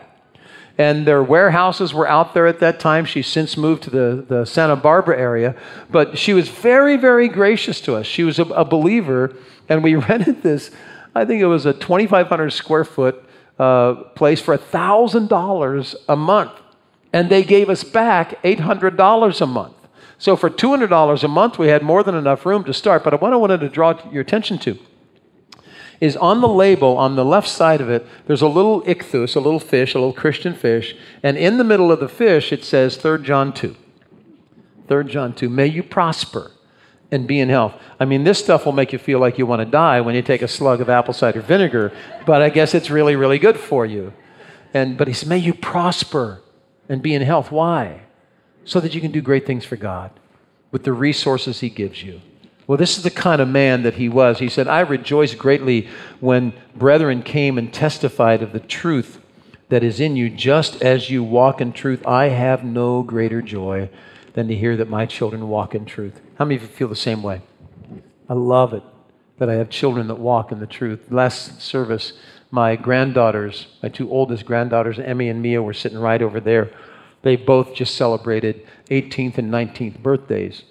And their warehouses were out there at that time. She's since moved to the, the Santa Barbara area. But she was very, very gracious to us. She was a, a believer, and we rented this, I think it was a twenty-five hundred square foot uh, place for one thousand dollars a month. And they gave us back eight hundred dollars a month. So for two hundred dollars a month, we had more than enough room to start. But what I wanted to draw your attention to is on the label, on the left side of it, there's a little ichthus, a little fish, a little Christian fish. And in the middle of the fish, it says Third John two. Third John two, may you prosper and be in health. I mean, this stuff will make you feel like you want to die when you take a slug of apple cider vinegar. But I guess it's really, really good for you. And But he says, may you prosper and be in health. Why? So that you can do great things for God with the resources he gives you, Well, this is the kind of man that he was. He said, I rejoiced greatly when brethren came and testified of the truth that is in you, just as you walk in truth. I have no greater joy than to hear that my children walk in truth. How many of you feel the same way? I love it that I have children that walk in the truth. Last service, my granddaughters, my two oldest granddaughters, Emmy and Mia, were sitting right over there. They both just celebrated eighteenth and nineteenth birthdays.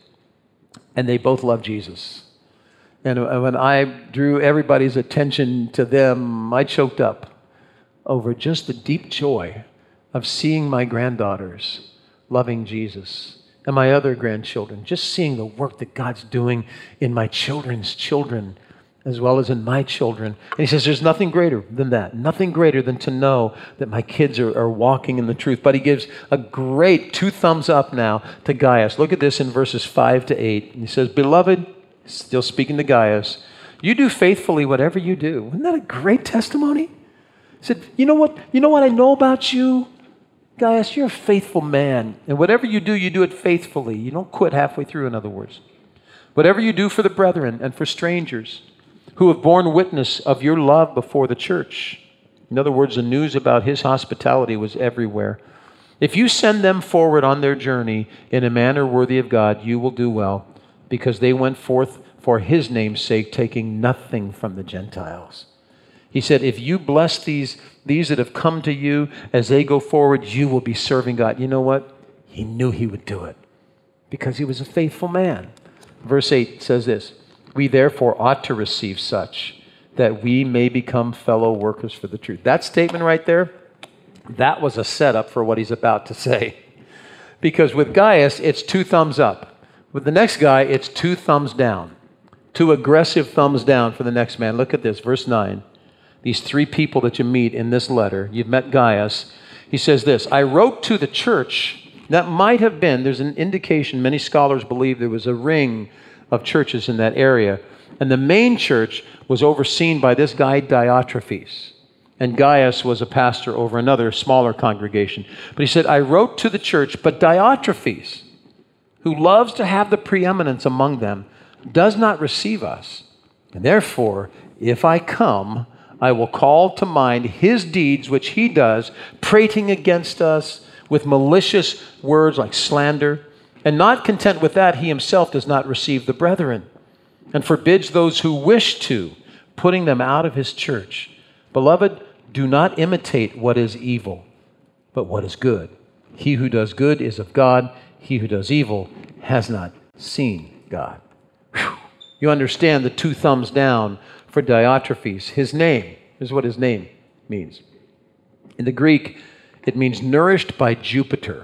And they both love Jesus. And when I drew everybody's attention to them, I choked up over just the deep joy of seeing my granddaughters loving Jesus. And my other grandchildren, just seeing the work that God's doing in my children's children, as well as in my children. And he says, there's nothing greater than that. Nothing greater than to know that my kids are, are walking in the truth. But he gives a great two thumbs up now to Gaius. Look at this in verses five to eight. He says, Beloved, still speaking to Gaius, you do faithfully whatever you do. Isn't that a great testimony? He said, you know what? You know what I know about you? Gaius, you're a faithful man. And whatever you do, you do it faithfully. You don't quit halfway through, in other words. Whatever you do for the brethren and for strangers, who have borne witness of your love before the church. In other words, the news about his hospitality was everywhere. If you send them forward on their journey in a manner worthy of God, you will do well, because they went forth for his name's sake, taking nothing from the Gentiles. He said, if you bless these, these that have come to you as they go forward, you will be serving God. You know what? He knew he would do it because he was a faithful man. Verse eight says this, we therefore ought to receive such, that we may become fellow workers for the truth. That statement right there, that was a setup for what he's about to say. Because with Gaius, it's two thumbs up. With the next guy, it's two thumbs down. Two aggressive thumbs down for the next man. Look at this, verse nine. These three people that you meet in this letter, you've met Gaius. He says this, I wrote to the church. That might have been, there's an indication, many scholars believe there was a ring of churches in that area. And the main church was overseen by this guy, Diotrephes. And Gaius was a pastor over another smaller congregation. But he said, I wrote to the church, but Diotrephes, who loves to have the preeminence among them, does not receive us. And therefore, if I come, I will call to mind his deeds which he does, prating against us with malicious words like slander. And not content with that, he himself does not receive the brethren, and forbids those who wish to, putting them out of his church. Beloved, do not imitate what is evil, but what is good. He who does good is of God. He who does evil has not seen God. Whew. You understand the two thumbs down for Diotrephes. His name is what his name means. In the Greek, it means nourished by Jupiter.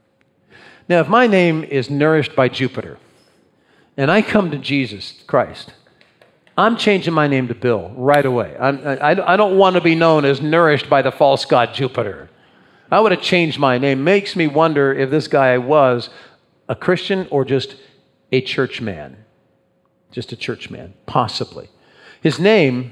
Now, if my name is nourished by Jupiter, and I come to Jesus Christ, I'm changing my name to Bill right away. I'm, I, I don't want to be known as nourished by the false god Jupiter. I would have changed my name. Makes me wonder if this guy was a Christian or just a church man. Just a church man, possibly. His name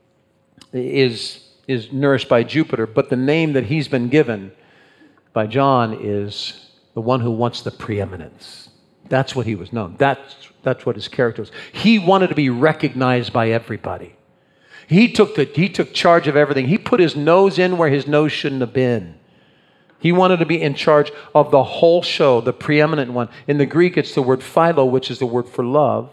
is, is nourished by Jupiter, but the name that he's been given by John is the one who wants the preeminence. That's what he was known. That's, that's what his character was. He wanted to be recognized by everybody. He took, the, he took charge of everything. He put his nose in where his nose shouldn't have been. He wanted to be in charge of the whole show, the preeminent one. In the Greek, it's the word philo, which is the word for love.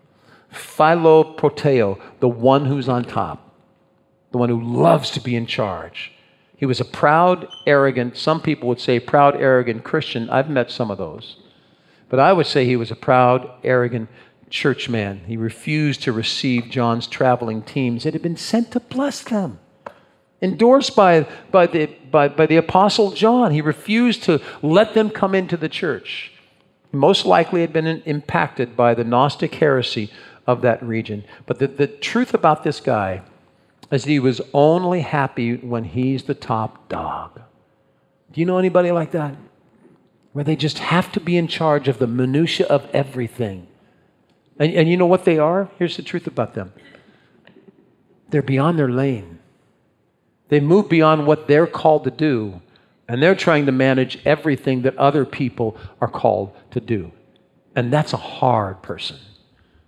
Philoproteo, the one who's on top, the one who loves to be in charge. He was a proud, arrogant, some people would say proud, arrogant Christian. I've met some of those. But I would say he was a proud, arrogant church man. He refused to receive John's traveling teams that had been sent to bless them. Endorsed by, by, the, by, by the Apostle John. He refused to let them come into the church. Most likely had been impacted by the Gnostic heresy of that region. But the, the truth about this guy is he was only happy when he's the top dog. Do you know anybody like that? Where they just have to be in charge of the minutia of everything. And, and you know what they are? Here's the truth about them. They're beyond their lane. They move beyond what they're called to do, and they're trying to manage everything that other people are called to do. And that's a hard person.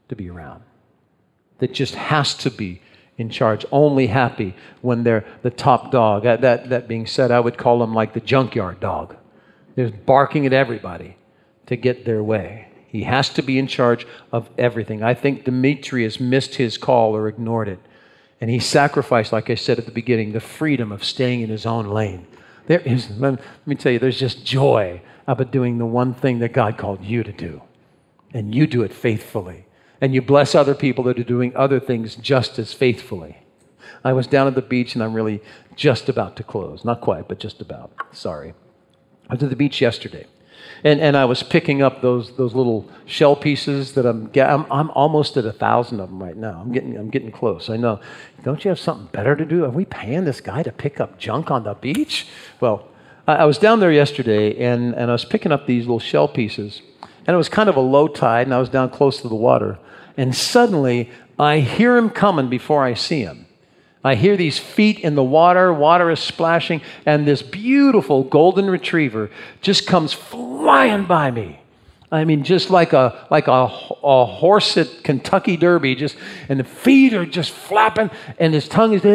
to be around, that just has to be in charge, only happy when they're the top dog. That, that, that being said, I would call them like the junkyard dog. They're barking at everybody to get their way. He has to be in charge of everything. I think Demetrius missed his call or ignored it. And he sacrificed, like I said at the beginning, the freedom of staying in his own lane. There is, let me tell you, there's just joy about doing the one thing that God called you to do. And you do it faithfully. And you bless other people that are doing other things just as faithfully. I was down at the beach, and I'm really just about to close. Not quite, but just about. Sorry. I was at the beach yesterday. And and I was picking up those those little shell pieces that I'm I'm, I'm almost at a thousand of them right now. I'm getting I'm getting close. I know. Don't you have something better to do? Are we paying this guy to pick up junk on the beach? Well, I, I was down there yesterday, and and I was picking up these little shell pieces, and it was kind of a low tide, and I was down close to the water, and suddenly I hear him coming before I see him. I hear these feet in the water, water is splashing, and this beautiful golden retriever just comes flying by me. I mean, just like a like a, a horse at Kentucky Derby, just and the feet are just flapping, and his tongue is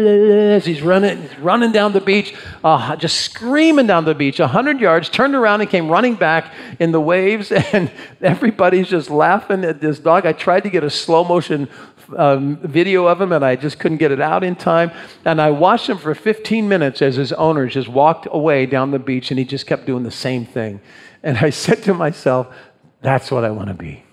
as he's running, he's running down the beach, uh, just screaming down the beach, a hundred yards. Turned around and came running back in the waves, and everybody's just laughing at this dog. I tried to get a slow motion Um, video of him, and I just couldn't get it out in time. And I watched him for fifteen minutes as his owner just walked away down the beach, and he just kept doing the same thing. And I said to myself, that's what I want to be.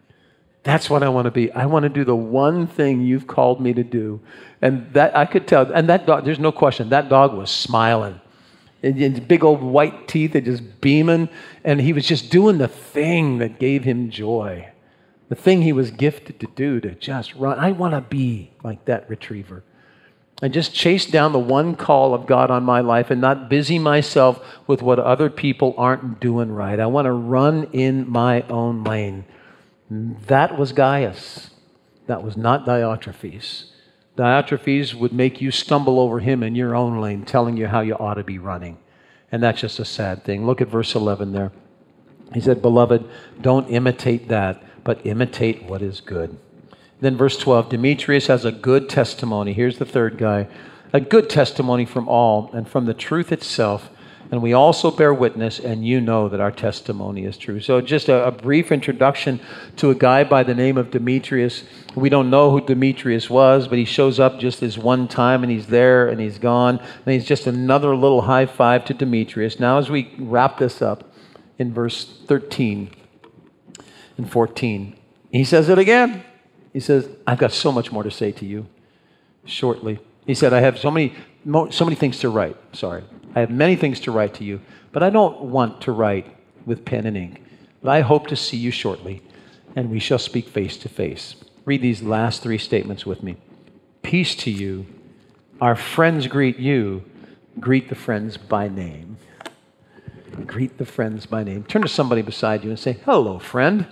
That's what I want to be. I want to do the one thing you've called me to do. And that I could tell, and that dog, there's no question, that dog was smiling. And his big old white teeth are just beaming, and he was just doing the thing that gave him joy. The thing he was gifted to do, to just run. I want to be like that retriever. And just chase down the one call of God on my life and not busy myself with what other people aren't doing right. I want to run in my own lane. That was Gaius. That was not Diotrephes. Diotrephes would make you stumble over him in your own lane, telling you how you ought to be running. And that's just a sad thing. Look at verse eleven there. He said, beloved, don't imitate that, but imitate what is good. Then verse twelve, Demetrius has a good testimony. Here's the third guy. A good testimony from all and from the truth itself. And we also bear witness, and you know that our testimony is true. So just a, a brief introduction to a guy by the name of Demetrius. We don't know who Demetrius was, but he shows up just this one time, and he's there, and he's gone. And he's just another little high five to Demetrius. Now as we wrap this up in verse thirteen and fourteen, he says it again. He says, I've got so much more to say to you shortly. He said, I have so many, so many things to write. Sorry. I have many things to write to you, but I don't want to write with pen and ink. But I hope to see you shortly, and we shall speak face to face. Read these last three statements with me. Peace to you. Our friends greet you. Greet the friends by name. Greet the friends by name. Turn to somebody beside you and say, hello, friend.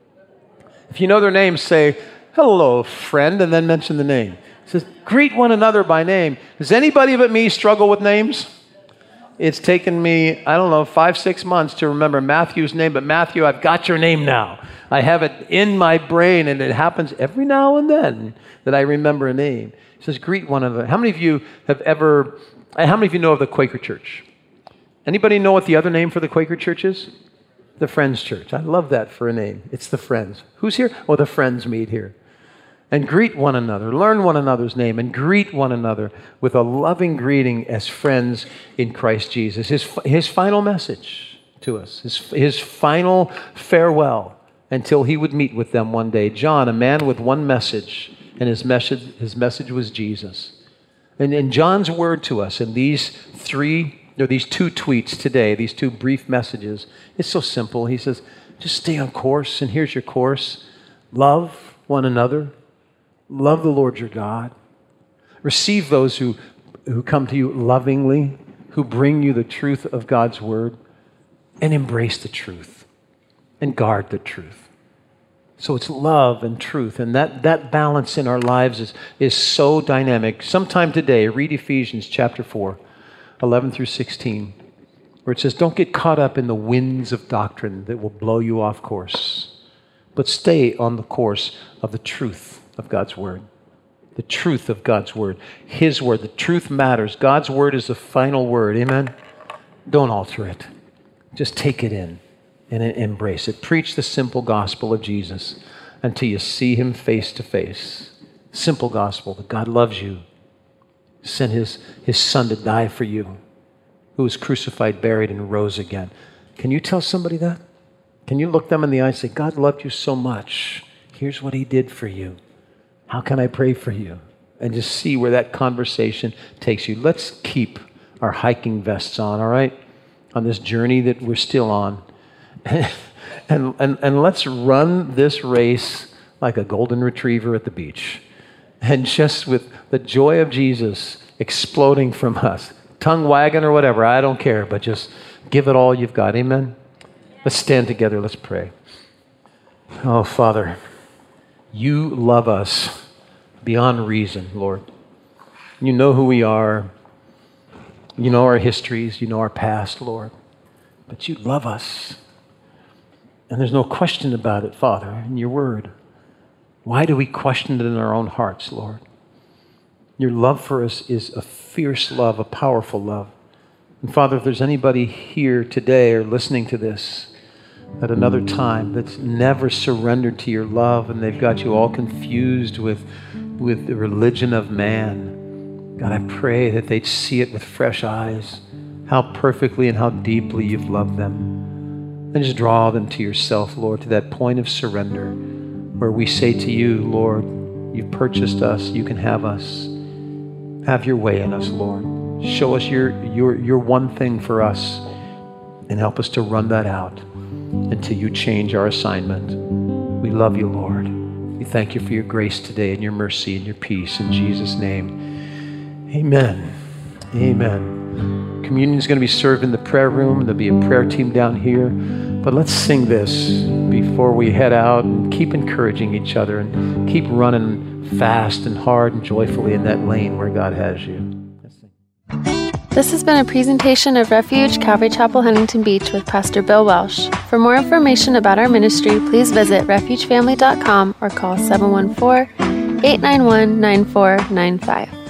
If you know their name, say, hello, friend, and then mention the name. It says, greet one another by name. Does anybody but me struggle with names? It's taken me, I don't know, five, six months to remember Matthew's name, but Matthew, I've got your name now. I have it in my brain, and it happens every now and then that I remember a name. It says, greet one another. How many of you have ever, how many of you know of the Quaker Church? Anybody know what the other name for the Quaker Church is? The Friends Church. I love that for a name. It's the Friends. Who's here? Oh, the Friends meet here. And greet one another. Learn one another's name and greet one another with a loving greeting as friends in Christ Jesus. His, his final message to us, his, his final farewell until he would meet with them one day. John, a man with one message, and his message, his message was Jesus. And in John's word to us in these three There are these two tweets today, these two brief messages. It's so simple. He says, just stay on course, and here's your course. Love one another. Love the Lord your God. Receive those who, who come to you lovingly, who bring you the truth of God's word, and embrace the truth, and guard the truth. So it's love and truth, and that, that balance in our lives is, is so dynamic. Sometime today, read Ephesians chapter four. eleven through sixteen, where it says, don't get caught up in the winds of doctrine that will blow you off course, but stay on the course of the truth of God's word. The truth of God's word. His word. The truth matters. God's word is the final word. Amen? Don't alter it. Just take it in and embrace it. Preach the simple gospel of Jesus until you see him face to face. Simple gospel that God loves you, sent his, his son to die for you, who was crucified, buried, and rose again. Can you tell somebody that? Can you look them in the eye and say, God loved you so much. Here's what he did for you. How can I pray for you? And just see where that conversation takes you. Let's keep our hiking vests on, all right? On this journey that we're still on. and, and, and let's run this race like a golden retriever at the beach. And just with the joy of Jesus exploding from us. Tongue wagging or whatever, I don't care. But just give it all you've got. Amen? Let's stand together. Let's pray. Oh, Father, you love us beyond reason, Lord. You know who we are. You know our histories. You know our past, Lord. But you love us. And there's no question about it, Father, in your word. Why do we question it in our own hearts, Lord? Your love for us is a fierce love, a powerful love. And Father, if there's anybody here today or listening to this at another time that's never surrendered to your love and they've got you all confused with, with the religion of man, God, I pray that they'd see it with fresh eyes, how perfectly and how deeply you've loved them. And just draw them to yourself, Lord, to that point of surrender where we say to you, Lord, you've purchased us, you can have us. Have your way in us, Lord. Show us your, your, your one thing for us and help us to run that out until you change our assignment. We love you, Lord. We thank you for your grace today and your mercy and your peace. In Jesus' name, amen. Amen. Communion is going to be served in the prayer room. There'll be a prayer team down here. But let's sing this before we head out and keep encouraging each other and keep running fast and hard and joyfully in that lane where God has you. This has been a presentation of Refuge Calvary Chapel, Huntington Beach with Pastor Bill Welsh. For more information about our ministry, please visit refuge family dot com or call seven one four, eight nine one, nine four nine five.